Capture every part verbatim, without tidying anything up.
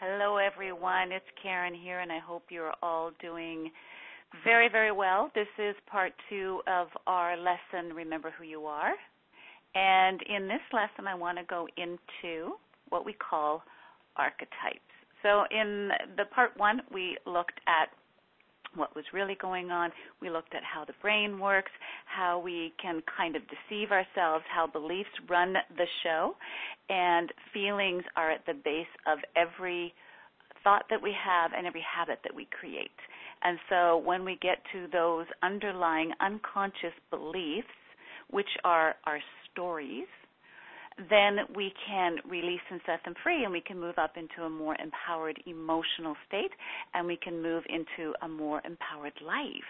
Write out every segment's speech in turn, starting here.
Hello, everyone. It's Karen here, and I hope you're all doing very, very well. This is part two of our lesson, Remember Who You Are. And in this lesson, I want to go into what we call archetypes. So in the part one, we looked at what was really going on. We looked at how the brain works, how we can kind of deceive ourselves, how beliefs run the show, and feelings are at the base of every thought that we have and every habit that we create. And so when we get to those underlying unconscious beliefs, which are our stories, then we can release and set them free, and we can move up into a more empowered emotional state, and we can move into a more empowered life.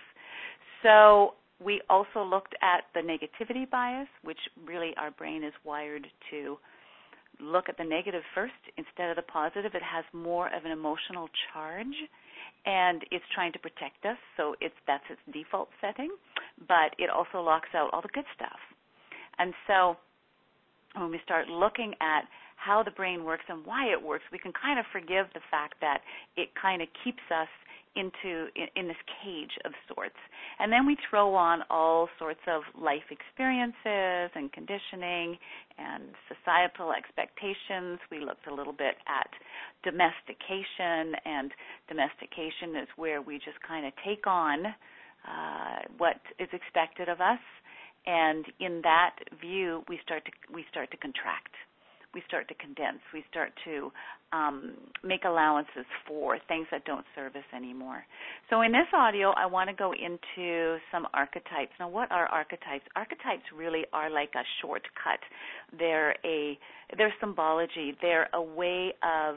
So we also looked at the negativity bias, which really our brain is wired to look at the negative first instead of the positive. It has more of an emotional charge, and it's trying to protect us, so it's that's its default setting, but it also locks out all the good stuff. And so when we start looking at how the brain works and why it works, we can kind of forgive the fact that it kind of keeps us into in, in this cage of sorts. And then we throw on all sorts of life experiences and conditioning and societal expectations. We looked a little bit at domestication, and domestication is where we just kind of take on uh, what is expected of us. And in that view, we start to we start to contract, we start to condense, we start to um, make allowances for things that don't serve us anymore. So in this audio, I want to go into some archetypes. Now, what are archetypes? Archetypes really are like a shortcut. They're a they're symbology. They're a way of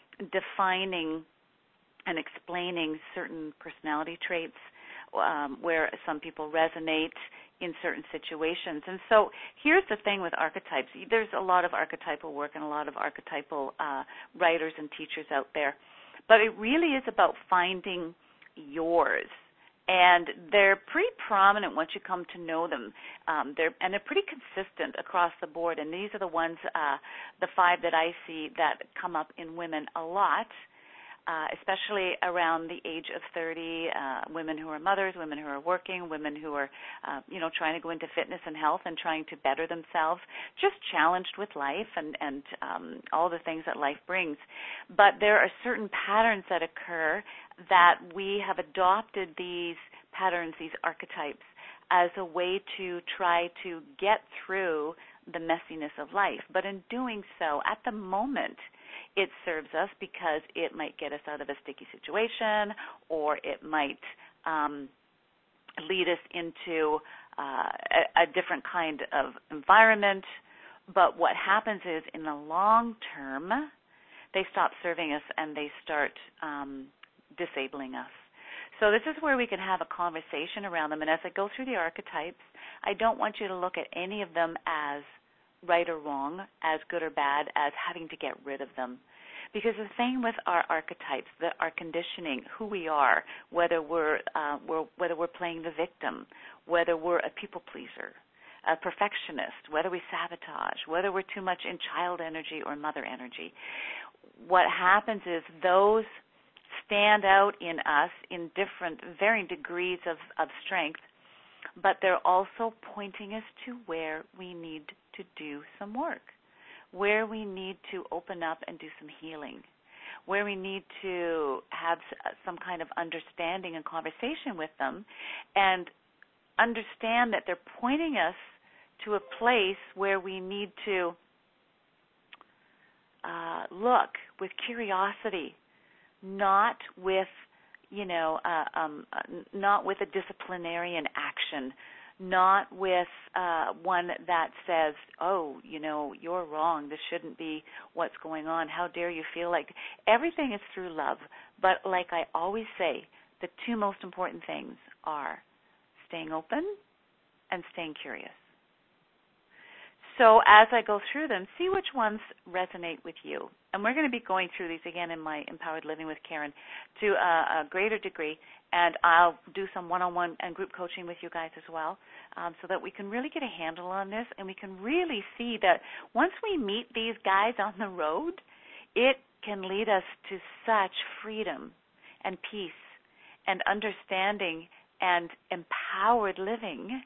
defining and explaining certain personality traits um, where some people resonate in certain situations. And so here's the thing with archetypes. There's a lot of archetypal work and a lot of archetypal uh, writers and teachers out there, but it really is about finding yours. And they're pretty prominent once you come to know them. Um, they're and they're pretty consistent across the board. And these are the ones, uh, the five that I see that come up in women a lot. Uh, especially around the age of thirty, uh, women who are mothers, women who are working, women who are, uh, you know, trying to go into fitness and health and trying to better themselves, just challenged with life and, and um, all the things that life brings. But there are certain patterns that occur that we have adopted these patterns, these archetypes, as a way to try to get through the messiness of life. But in doing so, at the moment, it serves us because it might get us out of a sticky situation, or it might um, lead us into uh, a, a different kind of environment. But what happens is, in the long term, they stop serving us and they start um, disabling us. So this is where we can have a conversation around them. And as I go through the archetypes, I don't want you to look at any of them as right or wrong, as good or bad, as having to get rid of them. Because the thing with our archetypes, that our conditioning, who we are, whether we're, uh, we're whether we're playing the victim, whether we're a people pleaser, a perfectionist, whether we sabotage, whether we're too much in child energy or mother energy, what happens is those stand out in us in different, varying degrees of, of strength, but they're also pointing us to where we need to do some work, where we need to open up and do some healing, where we need to have some kind of understanding and conversation with them, and understand that they're pointing us to a place where we need to uh, look with curiosity, not with you know, uh, um, uh, not with a disciplinarian action, not with uh, one that says, oh, you know, you're wrong, this shouldn't be what's going on, how dare you feel like. Everything is through love. But like I always say, the two most important things are staying open and staying curious. So as I go through them, see which ones resonate with you. And we're going to be going through these again in my Empowered Living with Karen to a, a greater degree, and I'll do some one-on-one and group coaching with you guys as well, um, so that we can really get a handle on this, and we can really see that once we meet these guys on the road, it can lead us to such freedom and peace and understanding and empowered living,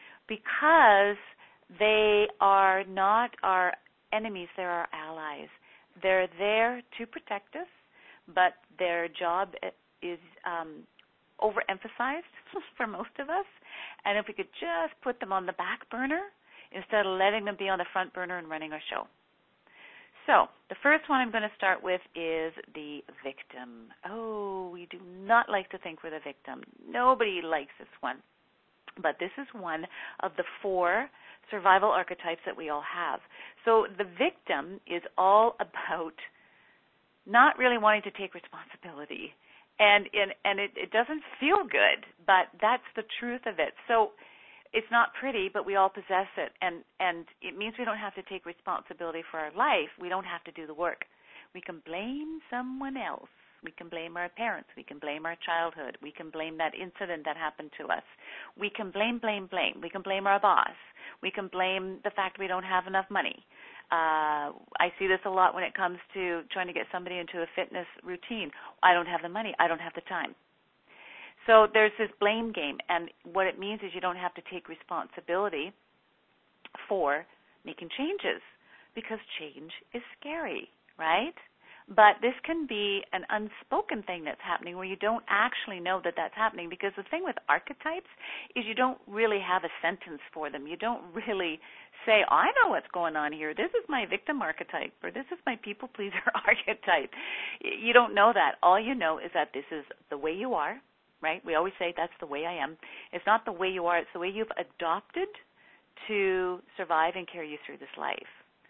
because they are not our enemies, they're our allies. They're there to protect us, but their job is um, overemphasized for most of us. And if we could just put them on the back burner instead of letting them be on the front burner and running our show. So the first one I'm going to start with is the victim. Oh, we do not like to think we're the victim. Nobody likes this one. But this is one of the four survival archetypes that we all have. So the victim is all about not really wanting to take responsibility. And and, and it, it doesn't feel good, but that's the truth of it. So it's not pretty, but we all possess it. And, and it means we don't have to take responsibility for our life. We don't have to do the work. We can blame someone else. We can blame our parents. We can blame our childhood. We can blame that incident that happened to us. We can blame, blame, blame. We can blame our boss. We can blame the fact we don't have enough money. Uh, I see this a lot when it comes to trying to get somebody into a fitness routine. I don't have the money. I don't have the time. So there's this blame game, and what it means is you don't have to take responsibility for making changes, because change is scary, right? But this can be an unspoken thing that's happening where you don't actually know that that's happening, because the thing with archetypes is you don't really have a sentence for them. You don't really say, I know what's going on here. This is my victim archetype, or this is my people pleaser archetype. You don't know that. All you know is that this is the way you are, right? We always say that's the way I am. It's not the way you are. It's the way you've adopted to survive and carry you through this life.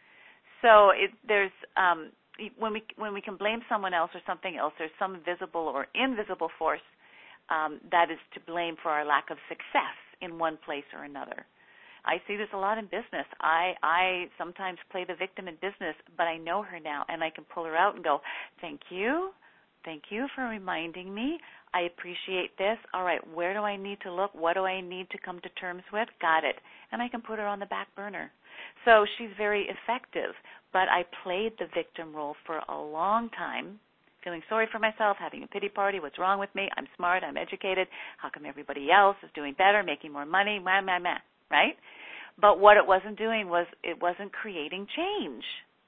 So it, there's um, when we when we can blame someone else or something else, there's some visible or invisible force um, that is to blame for our lack of success in one place or another. I see this a lot in business. I, I sometimes play the victim in business, but I know her now, and I can pull her out and go, thank you. Thank you for reminding me. I appreciate this. All right, where do I need to look? What do I need to come to terms with? Got it. And I can put her on the back burner. So she's very effective. But I played the victim role for a long time, feeling sorry for myself, having a pity party. What's wrong with me? I'm smart. I'm educated. How come everybody else is doing better, making more money? Meh, meh, meh, right? But what it wasn't doing was it wasn't creating change.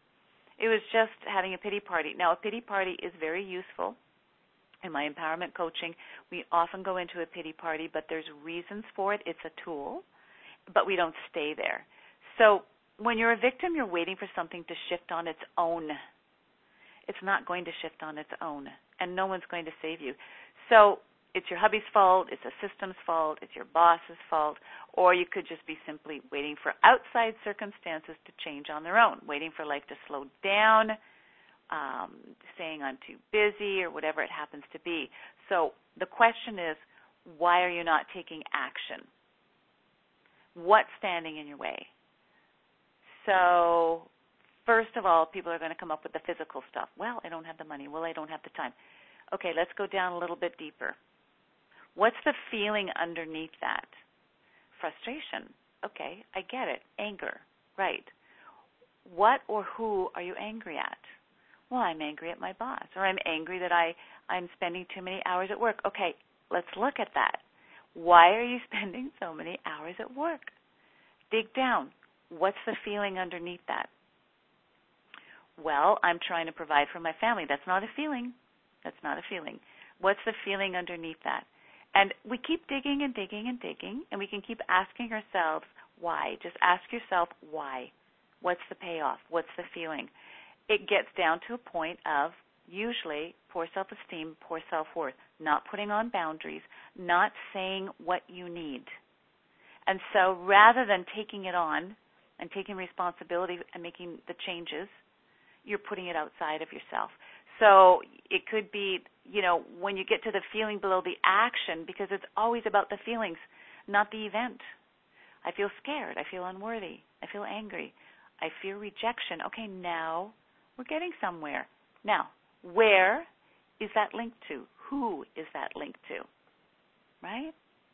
It was just having a pity party. Now, a pity party is very useful. In my empowerment coaching, we often go into a pity party, but there's reasons for it. It's a tool, but we don't stay there. So when you're a victim, you're waiting for something to shift on its own. It's not going to shift on its own, and no one's going to save you. So it's your hubby's fault, it's a system's fault, it's your boss's fault, or you could just be simply waiting for outside circumstances to change on their own, waiting for life to slow down, um, saying I'm too busy or whatever it happens to be. So the question is, why are you not taking action? What's standing in your way? So first of all, people are going to come up with the physical stuff. Well, I don't have the money. Well, I don't have the time. Okay, let's go down a little bit deeper. What's the feeling underneath that? Frustration. Okay, I get it. Anger. Right. What or who are you angry at? Well, I'm angry at my boss, or I'm angry that I, I'm spending too many hours at work. Okay, let's look at that. Why are you spending so many hours at work? Dig down. What's the feeling underneath that? Well, I'm trying to provide for my family. That's not a feeling. That's not a feeling. What's the feeling underneath that? And we keep digging and digging and digging, and we can keep asking ourselves why. Just ask yourself why. What's the payoff? What's the feeling? It gets down to a point of usually poor self-esteem, poor self-worth, not putting on boundaries, not saying what you need. And so rather than taking it on and taking responsibility and making the changes, you're putting it outside of yourself. So it could be, you know, when you get to the feeling below the action, because it's always about the feelings, not the event. I feel scared. I feel unworthy. I feel angry. I fear rejection. Okay, now we're getting somewhere. Now, where is that linked to? Who is that linked to? Right?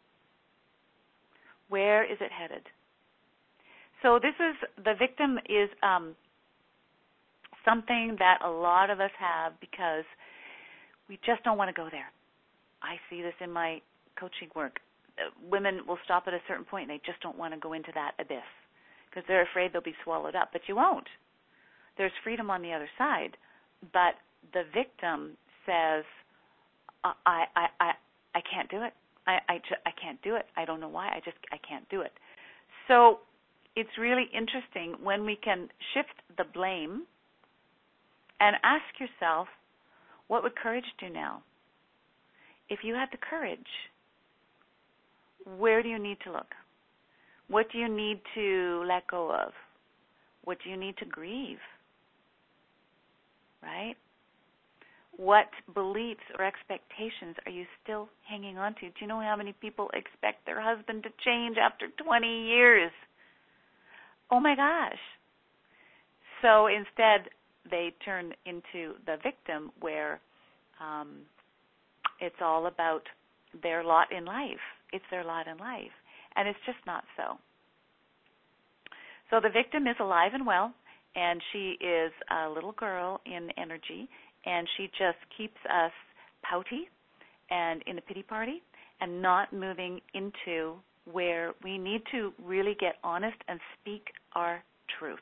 Where is it headed? So this is, the victim is um, something that a lot of us have because we just don't want to go there. I see this in my coaching work. Uh, women will stop at a certain point and they just don't want to go into that abyss because they're afraid they'll be swallowed up. But you won't. There's freedom on the other side. But the victim says, I, I, I, I can't do it. I, I, ju- I can't do it. I don't know why. I just I can't do it. So it's really interesting when we can shift the blame and ask yourself, what would courage do now? If you had the courage, where do you need to look? What do you need to let go of? What do you need to grieve? Right? What beliefs or expectations are you still hanging on to? Do you know how many people expect their husband to change after twenty years? Oh my gosh. So instead, they turn into the victim where um, it's all about their lot in life. It's their lot in life. And it's just not so. So the victim is alive and well, and she is a little girl in energy, and she just keeps us pouty and in a pity party and not moving into where we need to really get honest and speak our truth.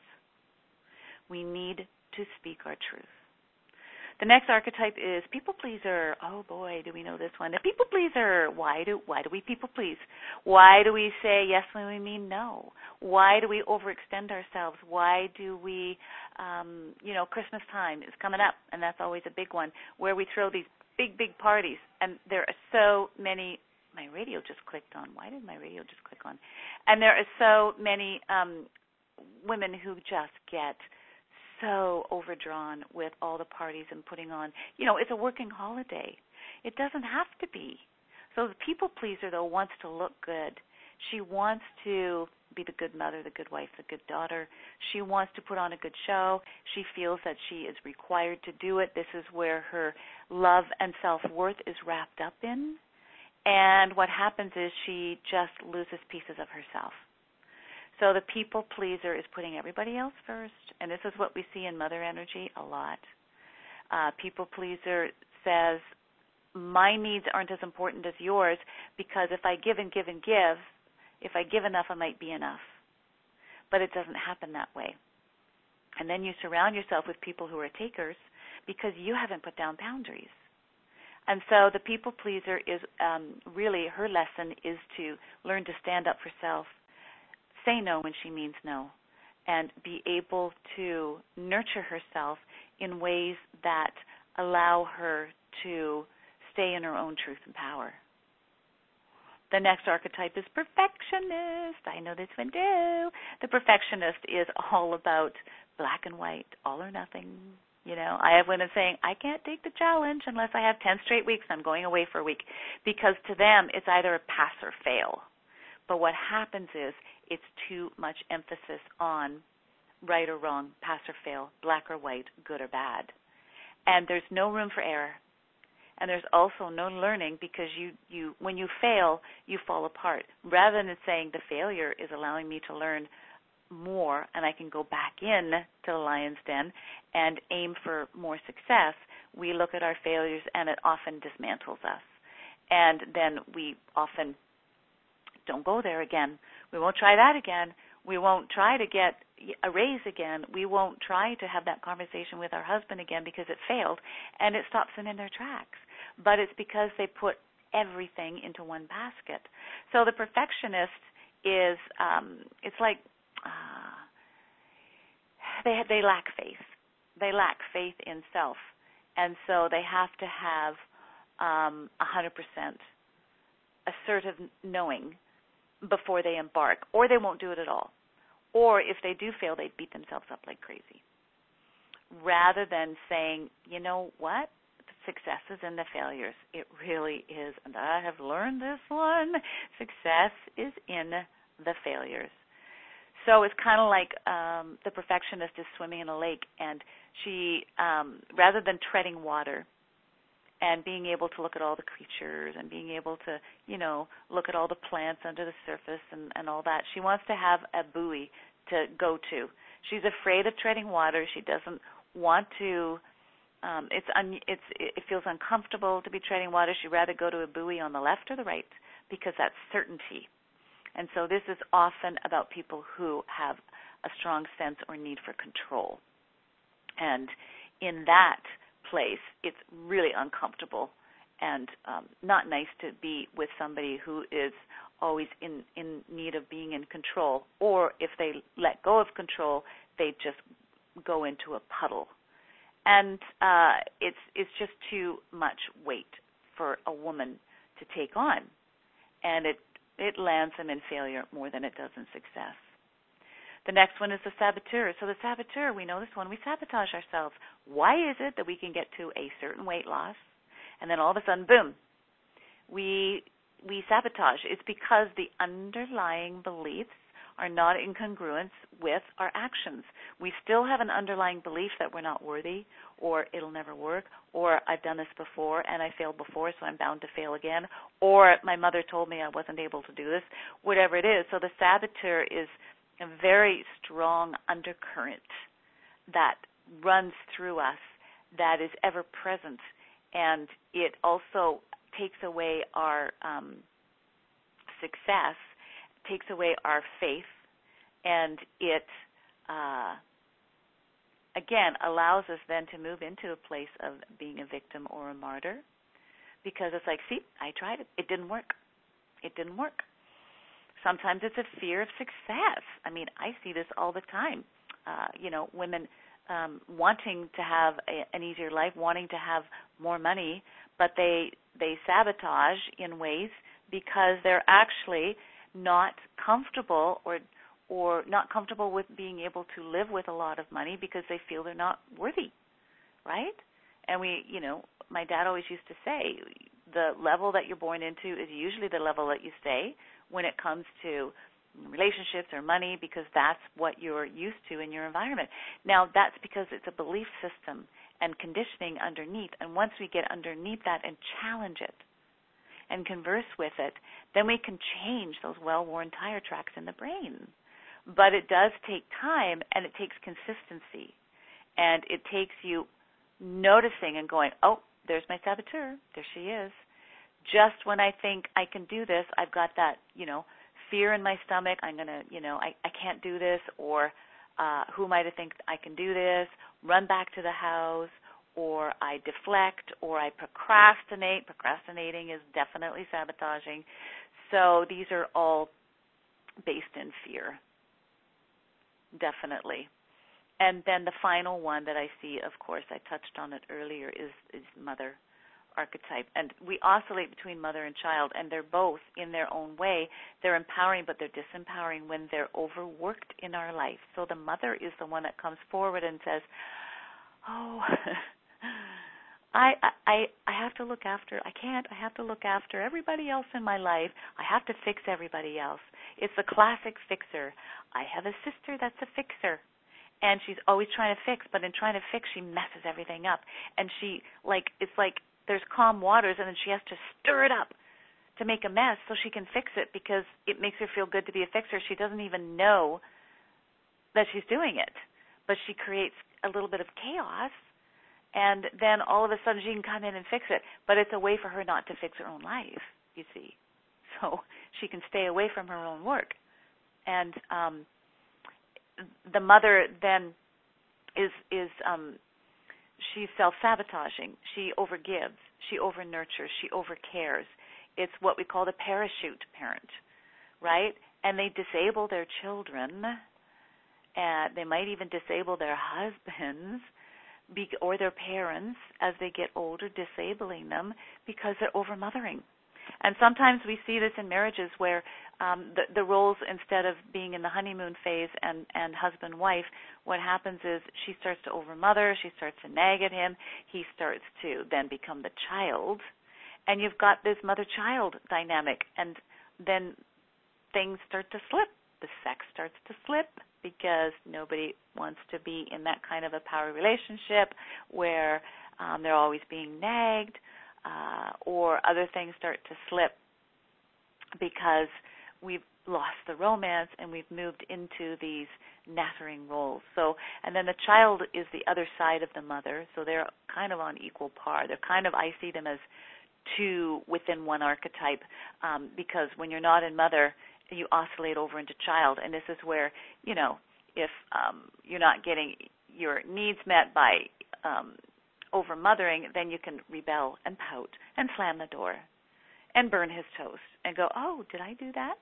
We need to speak our truth. The next archetype is people pleaser. Oh boy, do we know this one. The people pleaser. Why do why do we people please? Why do we say yes when we mean no? Why do we overextend ourselves? Why do we, um, you know, Christmas time is coming up, and that's always a big one, where we throw these big, big parties, and there are so many. My radio just clicked on. Why did my radio just click on? And there are so many um, women who just get so overdrawn with all the parties and putting on, you know, it's a working holiday. It doesn't have to be. So the people pleaser, though, wants to look good. She wants to be the good mother, the good wife, the good daughter. She wants to put on a good show. She feels that she is required to do it. This is where her love and self-worth is wrapped up in. And what happens is she just loses pieces of herself. So the people pleaser is putting everybody else first, and this is what we see in mother energy a lot. Uh, people pleaser says, my needs aren't as important as yours because if I give and give and give, if I give enough, I might be enough. But it doesn't happen that way. And then you surround yourself with people who are takers because you haven't put down boundaries. And so the people pleaser is um, really, her lesson is to learn to stand up for self, say no when she means no, and be able to nurture herself in ways that allow her to stay in her own truth and power. The next archetype is perfectionist. I know this one too. The perfectionist is all about black and white, all or nothing. You know, I have women saying, I can't take the challenge unless I have ten straight weeks. I'm going away for a week. Because to them, it's either a pass or fail. But what happens is it's too much emphasis on right or wrong, pass or fail, black or white, good or bad. And there's no room for error. And there's also no learning because you, you when you fail, you fall apart. Rather than saying the failure is allowing me to learn more and I can go back in to the lion's den and aim for more success, we look at our failures and it often dismantles us. And then we often don't go there again. We won't try that again. We won't try to get a raise again. We won't try to have that conversation with our husband again because it failed, and it stops them in their tracks. But it's because they put everything into one basket. So the perfectionist is, um, it's like uh, they they lack faith. They lack faith in self, and so they have to have um, one hundred percent assertive knowing before they embark, or they won't do it at all. Or if they do fail, they beat themselves up like crazy. Rather than saying, you know what, success is in the failures. It really is. And I have learned this one. Success is in the failures. So it's kind of like um, the perfectionist is swimming in a lake, and she, um, rather than treading water, and being able to look at all the creatures and being able to, you know, look at all the plants under the surface and, and all that. She wants to have a buoy to go to. She's afraid of treading water. She doesn't want to. Um, it's un, it's it feels uncomfortable to be treading water. She'd rather go to a buoy on the left or the right because that's certainty. And so this is often about people who have a strong sense or need for control. And in that place, it's really uncomfortable and um, not nice to be with somebody who is always in, in need of being in control. Or if they let go of control, they just go into a puddle. And uh, it's it's just too much weight for a woman to take on. And it it lands them in failure more than it does in success. The next one is the saboteur. So the saboteur, we know this one, we sabotage ourselves. Why is it that we can get to a certain weight loss and then all of a sudden, boom, we we sabotage? It's because the underlying beliefs are not in congruence with our actions. We still have an underlying belief that we're not worthy, or it'll never work, or I've done this before and I failed before, so I'm bound to fail again, or my mother told me I wasn't able to do this, whatever it is. So the saboteur is a very strong undercurrent that runs through us, that is ever present, and it also takes away our um, success, takes away our faith, and it, uh, again, allows us then to move into a place of being a victim or a martyr, because it's like, see, I tried it. It didn't work. It didn't work. Sometimes it's a fear of success. I mean, I see this all the time. Uh, you know, women um, wanting to have a, an easier life, wanting to have more money, but they they sabotage in ways because they're actually not comfortable or or not comfortable with being able to live with a lot of money because they feel they're not worthy, right? And we, you know, my dad always used to say, the level that you're born into is usually the level that you stay when it comes to relationships or money, because that's what you're used to in your environment. Now, that's because it's a belief system and conditioning underneath, and once we get underneath that and challenge it and converse with it, then we can change those well-worn tire tracks in the brain. But it does take time, and it takes consistency, and it takes you noticing and going, oh, there's my saboteur, there she is. Just when I think I can do this, I've got that, you know, fear in my stomach, I'm going to, you know, I, I can't do this, or uh, who am I to think I can do this, run back to the house, or I deflect, or I procrastinate. Procrastinating is definitely sabotaging. So these are all based in fear, definitely. And then the final one that I see, of course, I touched on it earlier, is, is mother archetype. And we oscillate between mother and child, and they're both, in their own way, they're empowering, but they're disempowering when they're overworked in our life. So the mother is the one that comes forward and says, oh, I, I, I have to look after, I can't, I have to look after everybody else in my life. I have to fix everybody else. It's the classic fixer. I have a sister that's a fixer. And she's always trying to fix, but in trying to fix, she messes everything up. And she, like, it's like there's calm waters, and then she has to stir it up to make a mess so she can fix it, because it makes her feel good to be a fixer. She doesn't even know that she's doing it, but she creates a little bit of chaos, and then all of a sudden she can come in and fix it. But it's a way for her not to fix her own life, you see. So she can stay away from her own work. And um, the mother then is is um, she's self-sabotaging. She overgives. She over-nurtures. She over-cares. It's what we call the parachute parent, right? And they disable their children. And they might even disable their husbands be, or their parents as they get older, disabling them because they're over-mothering. And sometimes we see this in marriages where um, the, the roles, instead of being in the honeymoon phase and, and husband-wife, what happens is she starts to overmother, she starts to nag at him, he starts to then become the child, and you've got this mother-child dynamic, and then things start to slip. The sex starts to slip because nobody wants to be in that kind of a power relationship where um, they're always being nagged. Uh, or other things start to slip because we've lost the romance and we've moved into these nurturing roles. So, and then the child is the other side of the mother, so they're kind of on equal par. They're kind of, I see them as two within one archetype, um, because when you're not in mother, you oscillate over into child, and this is where, you know, if um, you're not getting your needs met by um, over mothering, then you can rebel and pout and slam the door and burn his toast and go, oh, did I do that?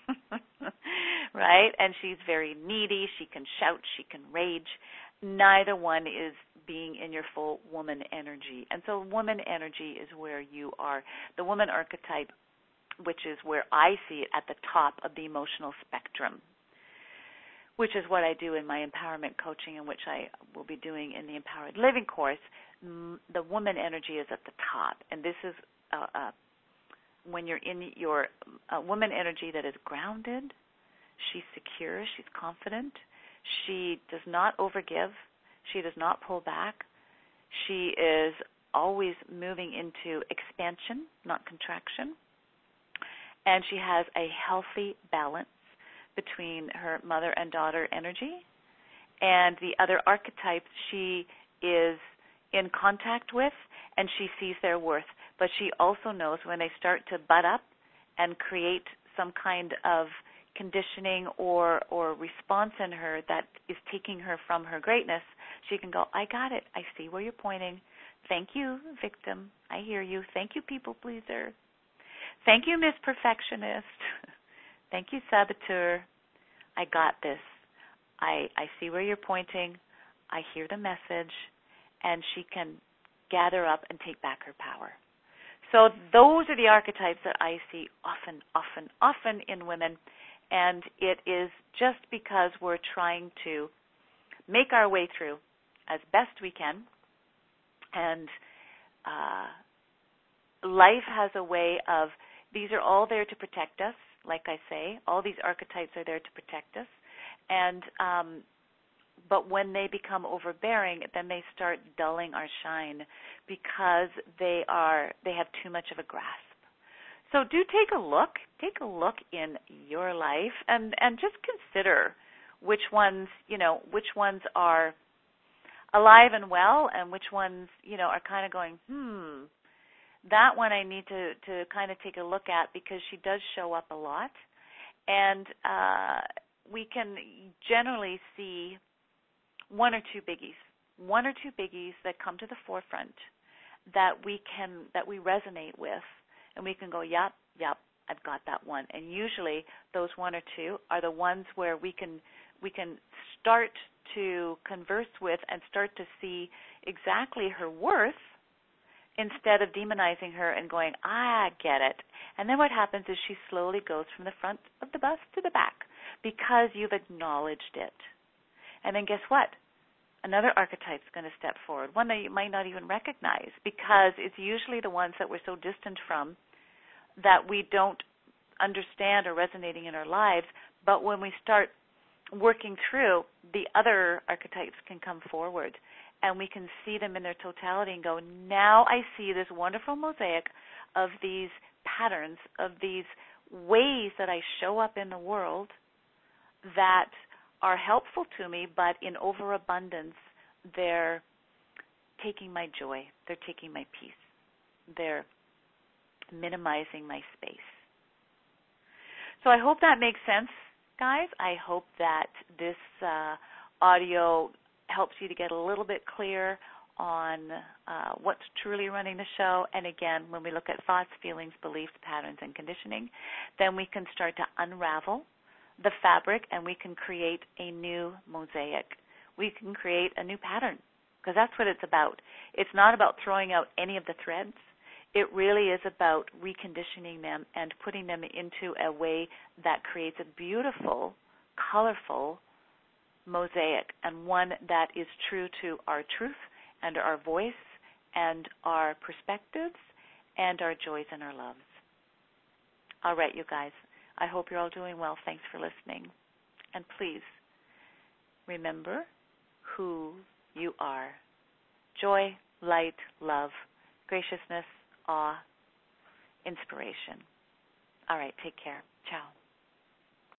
Right? And she's very needy. She can shout. She can rage. Neither one is being in your full woman energy. And so woman energy is where you are. The woman archetype, which is where I see it at the top of the emotional spectrum, which is what I do in my empowerment coaching and which I will be doing in the Empowered Living course. The woman energy is at the top. And this is a, a when you're in your uh, woman energy that is grounded, she's secure, she's confident, she does not overgive, she does not pull back, she is always moving into expansion, not contraction, and she has a healthy balance between her mother and daughter energy. And the other archetypes she is in contact with, and she sees their worth. But she also knows when they start to butt up and create some kind of conditioning or, or response in her that is taking her from her greatness, she can go, I got it. I see where you're pointing. Thank you, victim. I hear you. Thank you, people pleaser. Thank you, Miss Perfectionist. Thank you, saboteur. I got this. I, I see where you're pointing. I hear the message. And she can gather up and take back her power. So those are the archetypes that I see often, often, often in women. And it is just because we're trying to make our way through as best we can. And uh, life has a way of, these are all there to protect us, like I say. All these archetypes are there to protect us. And um, but when they become overbearing, then they start dulling our shine because they are they have too much of a grasp. So do take a look, take a look in your life and, and just consider which ones, you know, which ones are alive and well and which ones, you know, are kind of going, hmm, that one I need to, to kind of take a look at because she does show up a lot. And uh, we can generally see one or two biggies, one or two biggies that come to the forefront that we can, that we resonate with. And we can go, yep, yep, I've got that one. And usually those one or two are the ones where we can we can start to converse with and start to see exactly her worth instead of demonizing her and going, ah, I get it. And then what happens is she slowly goes from the front of the bus to the back because you've acknowledged it. And then guess what? Another archetype is going to step forward, one that you might not even recognize because it's usually the ones that we're so distant from that we don't understand or resonating in our lives. But when we start working through, the other archetypes can come forward and we can see them in their totality and go, now I see this wonderful mosaic of these patterns, of these ways that I show up in the world that are helpful to me, but in overabundance, they're taking my joy. They're taking my peace. They're minimizing my space. So I hope that makes sense, guys. I hope that this uh, audio helps you to get a little bit clear on uh, what's truly running the show. And again, when we look at thoughts, feelings, beliefs, patterns, and conditioning, then we can start to unravel the fabric, and we can create a new mosaic. We can create a new pattern, because that's what it's about. It's not about throwing out any of the threads. It really is about reconditioning them and putting them into a way that creates a beautiful, colorful mosaic, and one that is true to our truth and our voice and our perspectives and our joys and our loves. All right, you guys. I hope you're all doing well. Thanks for listening. And please remember who you are. Joy, light, love, graciousness, awe, inspiration. All right, take care. Ciao.